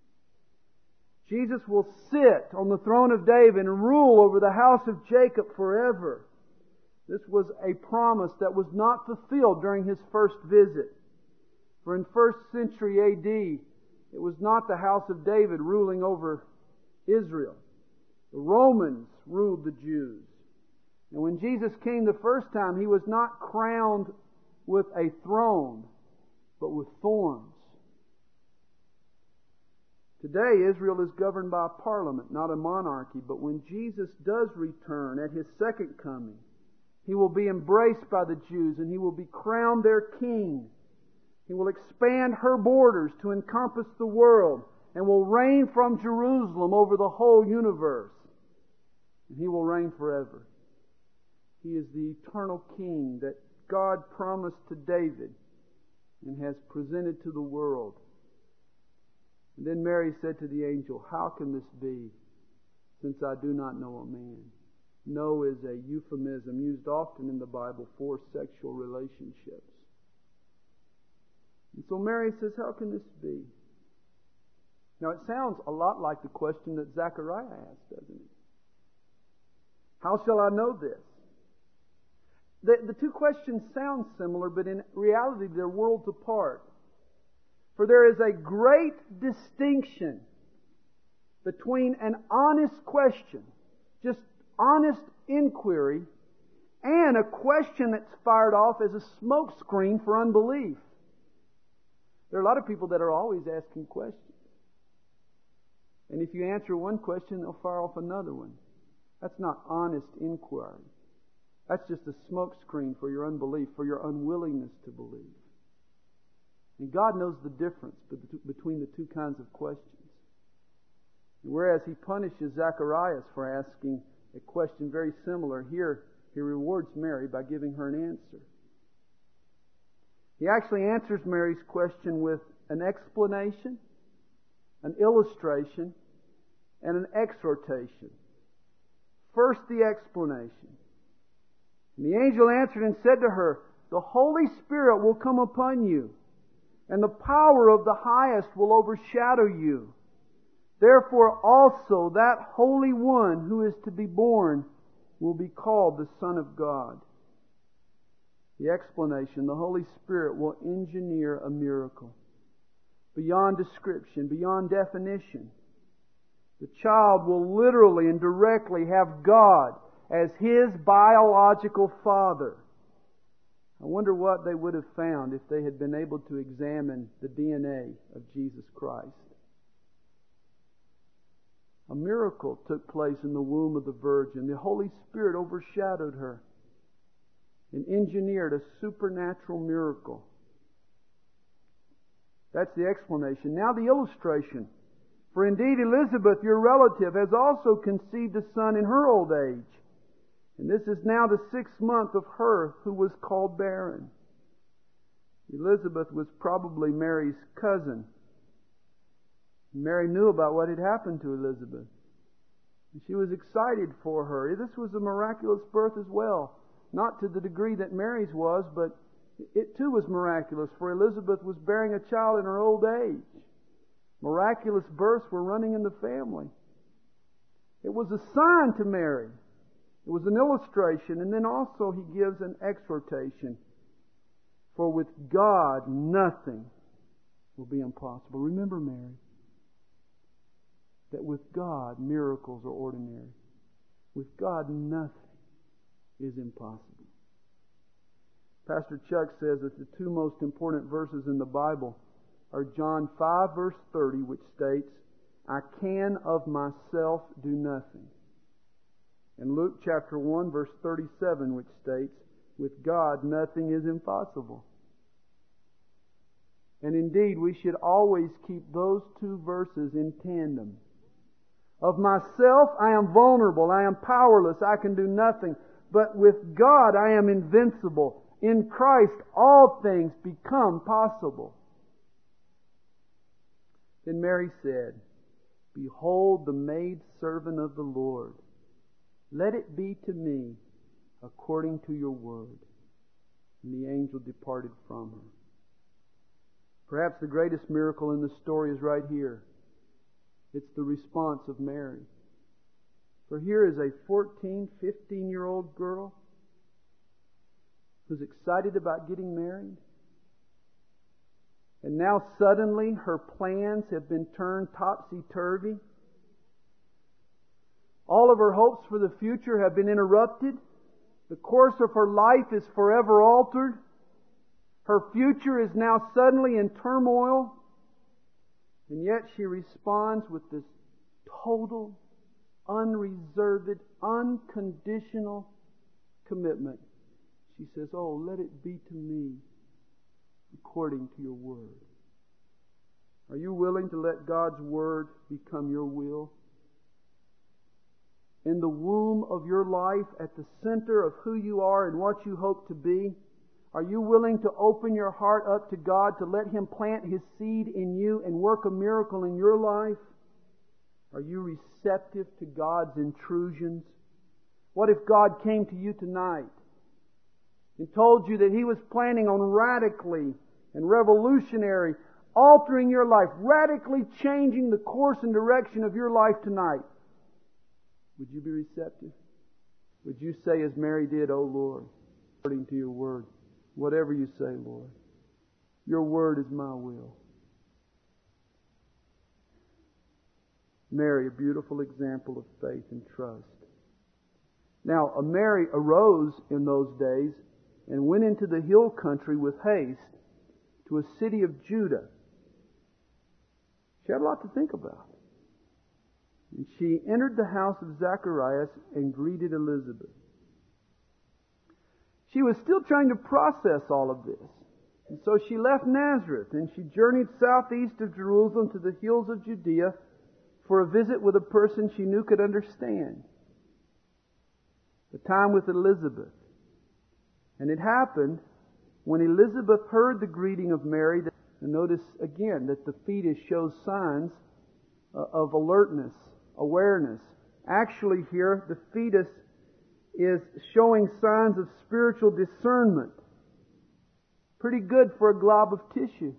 Jesus will sit on the throne of David and rule over the house of Jacob forever. This was a promise that was not fulfilled during his first visit. For in 1st century A.D., it was not the house of David ruling over Israel. The Romans ruled the Jews. And when Jesus came the first time, he was not crowned with a throne, but with thorns. Today, Israel is governed by a parliament, not a monarchy. But when Jesus does return at His second coming, He will be embraced by the Jews and He will be crowned their king. He will expand her borders to encompass the world and will reign from Jerusalem over the whole universe. And He will reign forever. He is the eternal King that God promised to David and has presented to the world. And then Mary said to the angel, "How can this be, since I do not know a man?" "No" is a euphemism used often in the Bible for sexual relationships. And so Mary says, "How can this be?" Now it sounds a lot like the question that Zechariah asked, doesn't it? How shall I know this? The two questions sound similar, but in reality they're worlds apart. For there is a great distinction between an honest question, just honest inquiry, and a question that's fired off as a smokescreen for unbelief. There are a lot of people that are always asking questions. And if you answer one question, they'll fire off another one. That's not honest inquiry. That's just a smokescreen for your unbelief, for your unwillingness to believe. And God knows the difference between the two kinds of questions. And whereas He punishes Zacharias for asking a question very similar, here He rewards Mary by giving her an answer. He actually answers Mary's question with an explanation, an illustration, and an exhortation. First, the explanation. And the angel answered and said to her, "The Holy Spirit will come upon you, and the power of the Highest will overshadow you. Therefore also that Holy One who is to be born will be called the Son of God." The explanation: the Holy Spirit will engineer a miracle beyond description, beyond definition. The child will literally and directly have God as His biological father. I wonder what they would have found if they had been able to examine the DNA of Jesus Christ. A miracle took place in the womb of the Virgin. The Holy Spirit overshadowed her and engineered a supernatural miracle. That's the explanation. Now the illustration. "For indeed Elizabeth, your relative, has also conceived a son in her old age. And this is now the 6th month of her who was called barren." Elizabeth was probably Mary's cousin. Mary knew about what had happened to Elizabeth. And she was excited for her. This was a miraculous birth as well. Not to the degree that Mary's was, but it too was miraculous, for Elizabeth was bearing a child in her old age. Miraculous births were running in the family. It was a sign to Mary. It was an illustration, and then also He gives an exhortation. "For with God nothing will be impossible." Remember, Mary, that with God miracles are ordinary. With God nothing is impossible. Pastor Chuck says that the two most important verses in the Bible are John 5 verse 30, which states, "I can of myself do nothing." And Luke chapter 1 verse 37, which states, "With God nothing is impossible." And indeed, we should always keep those two verses in tandem. Of myself, I am vulnerable, I am powerless, I can do nothing. But with God, I am invincible. In Christ, all things become possible. Then Mary said, "Behold the maidservant of the Lord. Let it be to me according to your word." And the angel departed from her. Perhaps the greatest miracle in the story is right here. It's the response of Mary. For here is a 14, 15-year-old girl who's excited about getting married. And now suddenly her plans have been turned topsy-turvy. All of her hopes for the future have been interrupted. The course of her life is forever altered. Her future is now suddenly in turmoil. And yet she responds with this total, unreserved, unconditional commitment. She says, "Oh, let it be to me according to your word." Are you willing to let God's word become your will? In the womb of your life, at the center of who you are and what you hope to be, are you willing to open your heart up to God to let Him plant His seed in you and work a miracle in your life? Are you receptive to God's intrusions? What if God came to you tonight and told you that He was planning on radically and revolutionary altering your life, radically changing the course and direction of your life tonight? Would you be receptive? Would you say as Mary did, "Oh Lord, according to your word, whatever you say, Lord, your word is my will"? Mary, a beautiful example of faith and trust. Now, Mary arose in those days and went into the hill country with haste to a city of Judah. She had a lot to think about. And she entered the house of Zacharias and greeted Elizabeth. She was still trying to process all of this. And so she left Nazareth and she journeyed southeast of Jerusalem to the hills of Judea for a visit with a person she knew could understand. The time with Elizabeth. And it happened when Elizabeth heard the greeting of Mary, and notice again that the fetus shows signs of alertness, awareness. Actually here, the fetus is showing signs of spiritual discernment. Pretty good for a glob of tissue.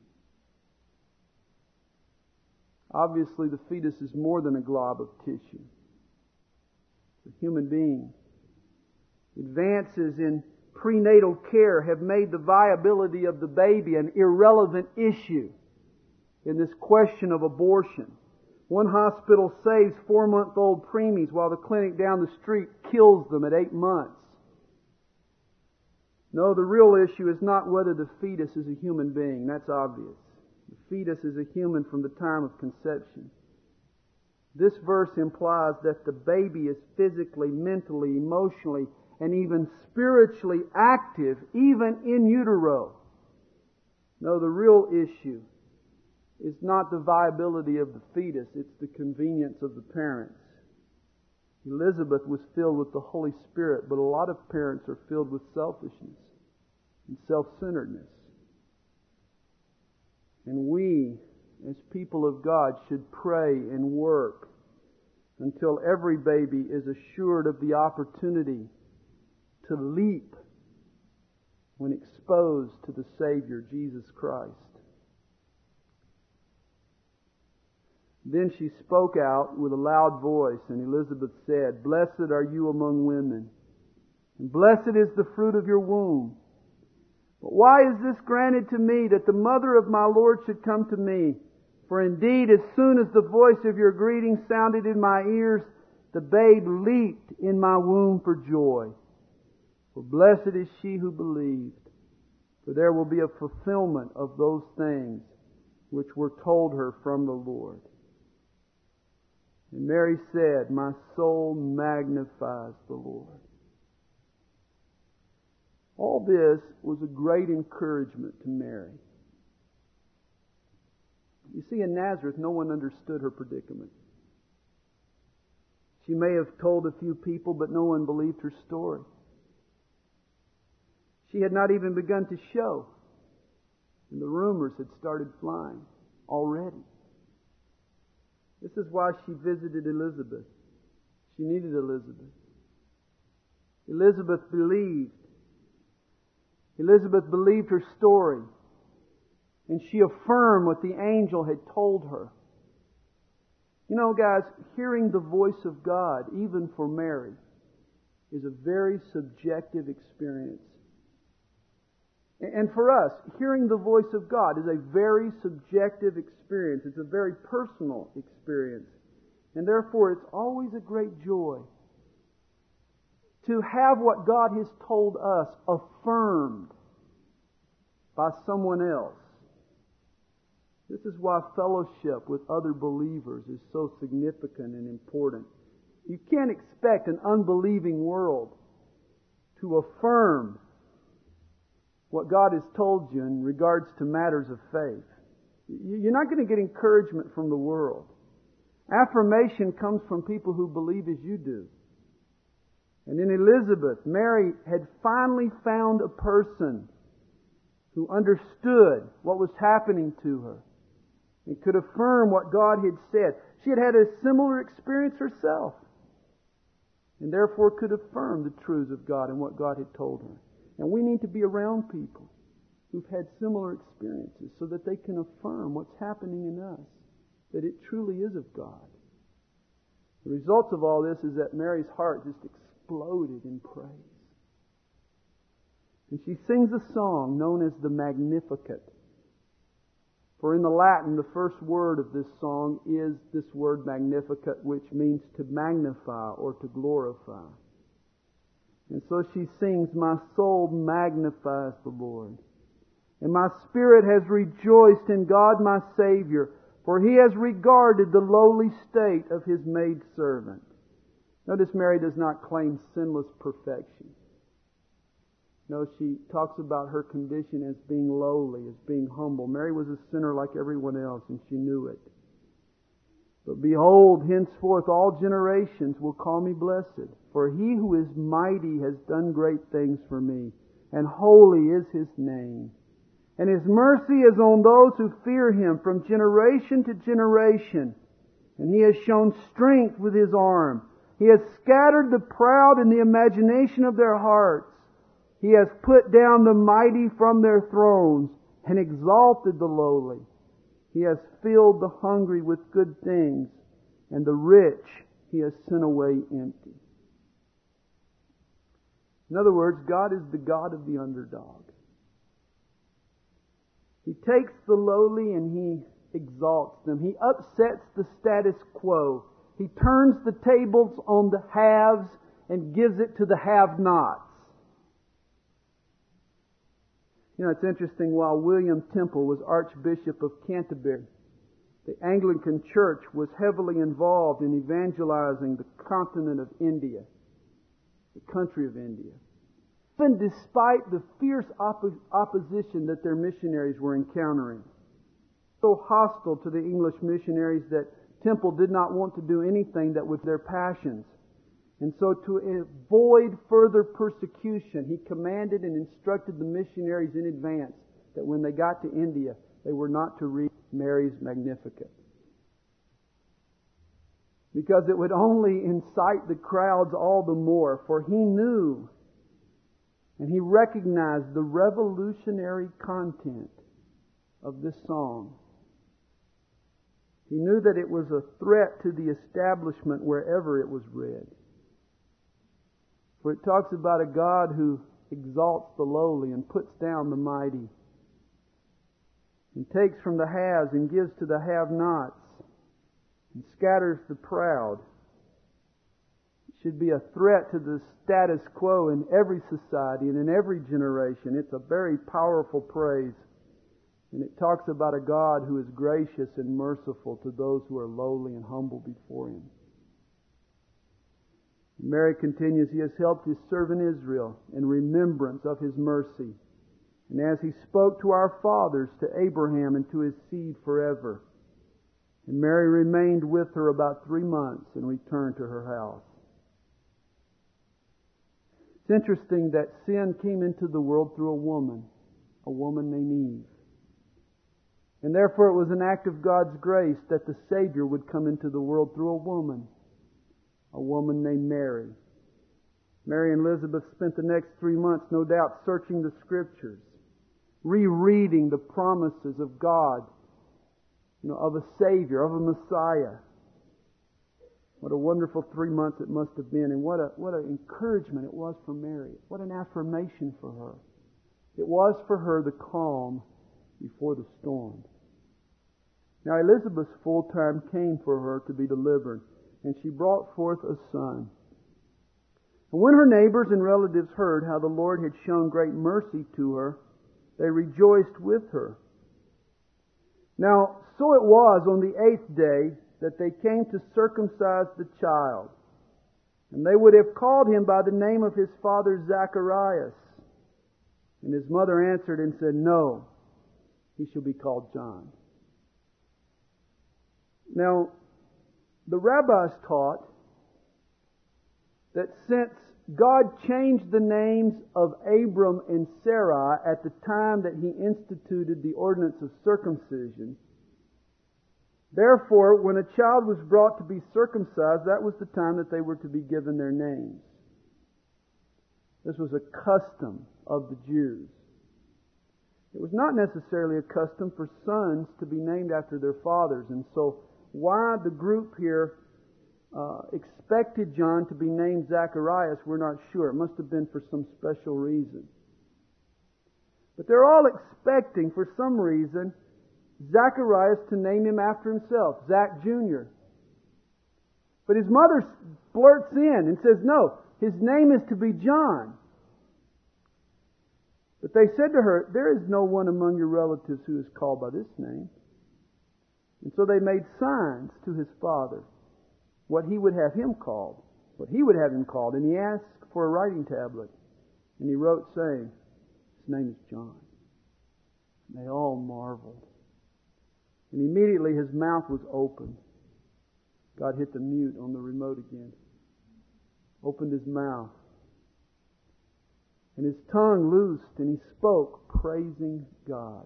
Obviously, the fetus is more than a glob of tissue. It's a human being. Advances in prenatal care have made the viability of the baby an irrelevant issue in this question of abortion. One hospital saves 4-month-old preemies while the clinic down the street kills them at 8 months. No, the real issue is not whether the fetus is a human being. That's obvious. The fetus is a human from the time of conception. This verse implies that the baby is physically, mentally, emotionally, and even spiritually active, even in utero. No, the real issue is not the viability of the fetus, it's the convenience of the parents. Elizabeth was filled with the Holy Spirit, but a lot of parents are filled with selfishness and self-centeredness. And we, as people of God, should pray and work until every baby is assured of the opportunity to leap when exposed to the Savior, Jesus Christ. Then she spoke out with a loud voice, and Elizabeth said, "Blessed are you among women, and blessed is the fruit of your womb. But why is this granted to me, that the mother of my Lord should come to me? For indeed, as soon as the voice of your greeting sounded in my ears, the babe leaped in my womb for joy. For blessed is she who believed, for there will be a fulfillment of those things which were told her from the Lord." And Mary said, "My soul magnifies the Lord." All this was a great encouragement to Mary. You see, in Nazareth, no one understood her predicament. She may have told a few people, but no one believed her story. She had not even begun to show, and the rumors had started flying already. This is why she visited Elizabeth. She needed Elizabeth. Elizabeth believed. Elizabeth believed her story, and she affirmed what the angel had told her. You know, guys, hearing the voice of God, even for Mary, is a very subjective experience. And for us, hearing the voice of God is a very subjective experience. It's a very personal experience. And therefore, it's always a great joy to have what God has told us affirmed by someone else. This is why fellowship with other believers is so significant and important. You can't expect an unbelieving world to affirm what God has told you in regards to matters of faith. You're not going to get encouragement from the world. Affirmation comes from people who believe as you do. And in Elizabeth, Mary had finally found a person who understood what was happening to her and could affirm what God had said. She had had a similar experience herself, and therefore could affirm the truths of God and what God had told her. And we need to be around people who've had similar experiences so that they can affirm what's happening in us, that it truly is of God. The result of all this is that Mary's heart just exploded in praise. And she sings a song known as the Magnificat. For in the Latin, the first word of this song is this word Magnificat, which means to magnify or to glorify. And so she sings, "My soul magnifies the Lord, and my spirit has rejoiced in God my Savior, for He has regarded the lowly state of His maidservant." Notice Mary does not claim sinless perfection. No, she talks about her condition as being lowly, as being humble. Mary was a sinner like everyone else, and she knew it. "But behold, henceforth all generations will call me blessed, for He who is mighty has done great things for me, and holy is His name. And His mercy is on those who fear Him from generation to generation. And He has shown strength with His arm. He has scattered the proud in the imagination of their hearts. He has put down the mighty from their thrones and exalted the lowly. He has filled the hungry with good things, and the rich He has sent away empty." In other words, God is the God of the underdog. He takes the lowly and He exalts them. He upsets the status quo. He turns the tables on the haves and gives it to the have-nots. You know, it's interesting, while William Temple was Archbishop of Canterbury, the Anglican Church was heavily involved in evangelizing the continent of India, the country of India. Even despite the fierce opposition that their missionaries were encountering. So hostile to the English missionaries that Temple did not want to do anything that was their passions. And so to avoid further persecution, he commanded and instructed the missionaries in advance that when they got to India, they were not to read Mary's Magnificat. Because it would only incite the crowds all the more, for he knew and he recognized the revolutionary content of this song. He knew that it was a threat to the establishment wherever it was read. For it talks about a God who exalts the lowly and puts down the mighty, and takes from the haves and gives to the have-nots, and scatters the proud. It should be a threat to the status quo in every society and in every generation. It's a very powerful praise. And it talks about a God who is gracious and merciful to those who are lowly and humble before Him. Mary continues, He has helped His servant Israel in remembrance of His mercy. And as He spoke to our fathers, to Abraham and to his seed forever. And Mary remained with her about 3 months and returned to her house. It's interesting that sin came into the world through a woman named Eve. And therefore it was an act of God's grace that the Savior would come into the world through a woman named Mary. Mary and Elizabeth spent the next 3 months, no doubt, searching the Scriptures, rereading the promises of God, of a Savior, of a Messiah. What a wonderful 3 months it must have been, and what an encouragement it was for Mary. What an affirmation for her. It was for her the calm before the storm. Now Elizabeth's full time came for her to be delivered, and she brought forth a son. And when her neighbors and relatives heard how the Lord had shown great mercy to her, they rejoiced with her. Now, so it was on the 8th day that they came to circumcise the child. And they would have called him by the name of his father Zacharias. And his mother answered and said, "No, he shall be called John." Now, the rabbis taught that since God changed the names of Abram and Sarai at the time that He instituted the ordinance of circumcision, therefore, when a child was brought to be circumcised, that was the time that they were to be given their names. This was a custom of the Jews. It was not necessarily a custom for sons to be named after their fathers, and so why the group here expected John to be named Zacharias, we're not sure. It must have been for some special reason. But they're all expecting, for some reason, Zacharias to name him after himself, Zach Jr. But his mother blurts in and says, "No, his name is to be John." But they said to her, "There is no one among your relatives who is called by this name." And so they made signs to his father what he would have him called, what he would have him called. And he asked for a writing tablet. And he wrote, saying, "His name is John." And they all marveled. And immediately his mouth was opened. God hit the mute on the remote again. Opened his mouth. And his tongue loosed, and he spoke, praising God.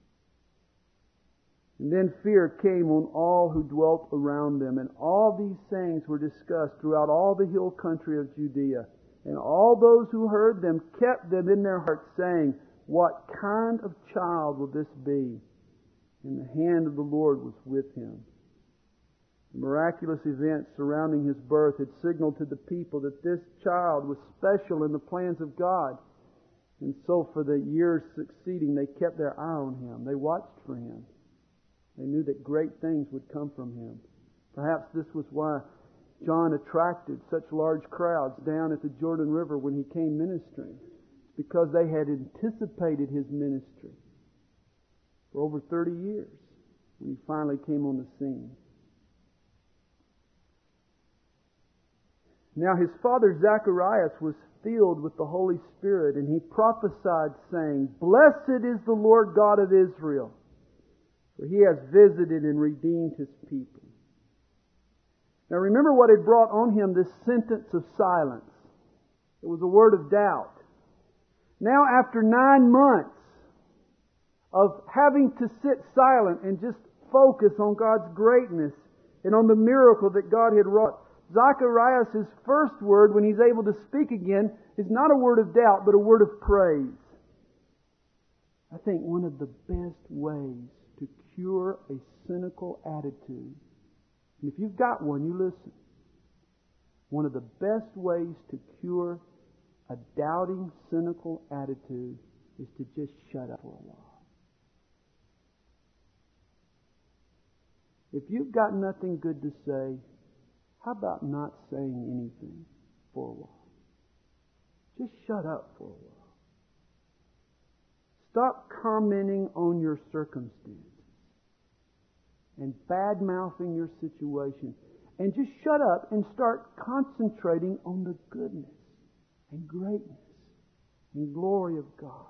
And then fear came on all who dwelt around them. And all these things were discussed throughout all the hill country of Judea. And all those who heard them kept them in their hearts, saying, "What kind of child will this be?" And the hand of the Lord was with him. The miraculous events surrounding his birth had signaled to the people that this child was special in the plans of God. And so for the years succeeding, they kept their eye on him. They watched for him. They knew that great things would come from him. Perhaps this was why John attracted such large crowds down at the Jordan River when he came ministering. Because they had anticipated his ministry for over 30 years when he finally came on the scene. Now his father Zacharias was filled with the Holy Spirit, and he prophesied, saying, "Blessed is the Lord God of Israel, for He has visited and redeemed His people." Now remember what had brought on him this sentence of silence. It was a word of doubt. Now after 9 months of having to sit silent and just focus on God's greatness and on the miracle that God had wrought, Zacharias' first word when he's able to speak again is not a word of doubt, but a word of praise. I think one of the best ways to cure a cynical attitude, and if you've got one, you listen. One of the best ways to cure a doubting, cynical attitude is to just shut up for a while. If you've got nothing good to say, how about not saying anything for a while? Just shut up for a while. Stop commenting on your circumstances and bad-mouthing your situation. And just shut up and start concentrating on the goodness and greatness and glory of God.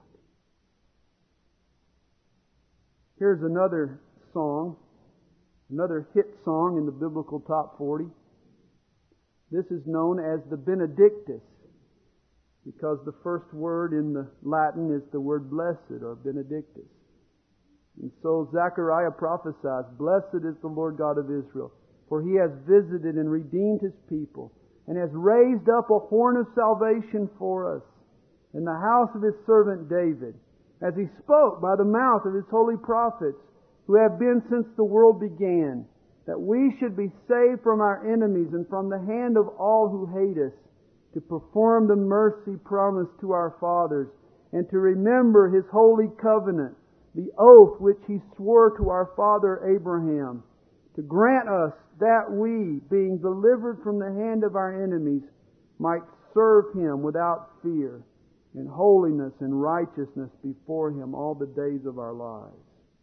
Here's another song, another hit song in the biblical top 40. This is known as the Benedictus, because the first word in the Latin is the word blessed or benedictus. And so Zechariah prophesies, "Blessed is the Lord God of Israel, for He has visited and redeemed His people, and has raised up a horn of salvation for us in the house of His servant David, as He spoke by the mouth of His holy prophets, who have been since the world began, that we should be saved from our enemies and from the hand of all who hate us, to perform the mercy promised to our fathers, and to remember His holy covenant, the oath which He swore to our father Abraham, to grant us that we, being delivered from the hand of our enemies, might serve Him without fear, in holiness and righteousness before Him all the days of our lives."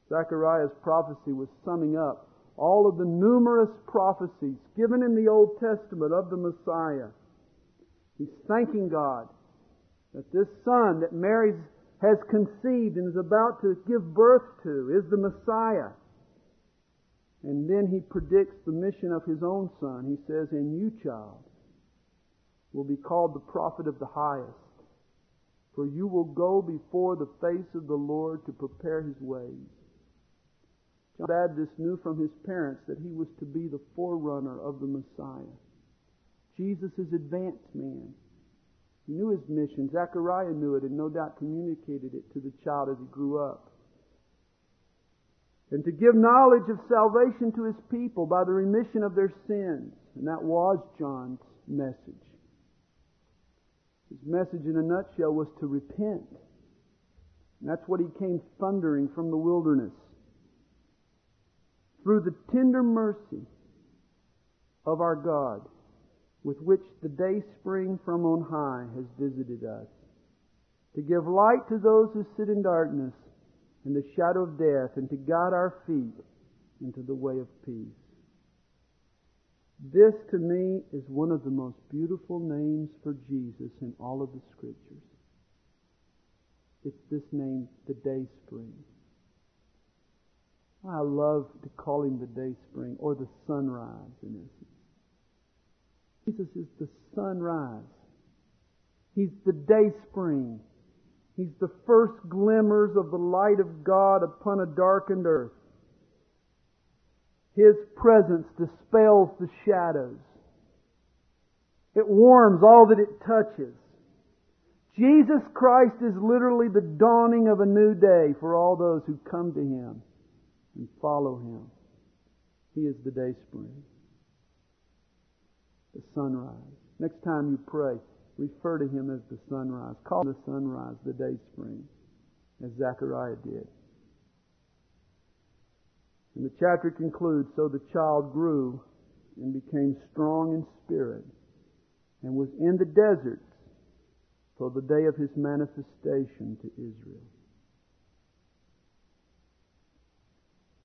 Zechariah's prophecy was summing up all of the numerous prophecies given in the Old Testament of the Messiah. He's thanking God that this son that Mary has conceived and is about to give birth to is the Messiah. And then he predicts the mission of his own son. He says, "And you, child, will be called the prophet of the highest, for you will go before the face of the Lord to prepare His ways." John the Baptist knew from his parents that he was to be the forerunner of the Messiah. Jesus is advanced man. He knew his mission. Zechariah knew it and no doubt communicated it to the child as he grew up. And to give knowledge of salvation to his people by the remission of their sins. And that was John's message. His message in a nutshell was to repent. And that's what he came thundering from the wilderness. Through the tender mercy of our God, with which the day spring from on high has visited us, to give light to those who sit in darkness and the shadow of death, and to guide our feet into the way of peace. This, to me, is one of the most beautiful names for Jesus in all of the Scriptures. It's this name, the Day Spring. I love to call Him the Day Spring, or the sunrise, in essence. Jesus is the sunrise. He's the Day Spring. He's the first glimmers of the light of God upon a darkened earth. His presence dispels the shadows. It warms all that it touches. Jesus Christ is literally the dawning of a new day for all those who come to Him and follow Him. He is the Day Spring. The sunrise. Next time you pray, refer to Him as the sunrise. Call the sunrise the Day Spring, as Zechariah did. And the chapter concludes, "So the child grew and became strong in spirit, and was in the deserts till the day of His manifestation to Israel."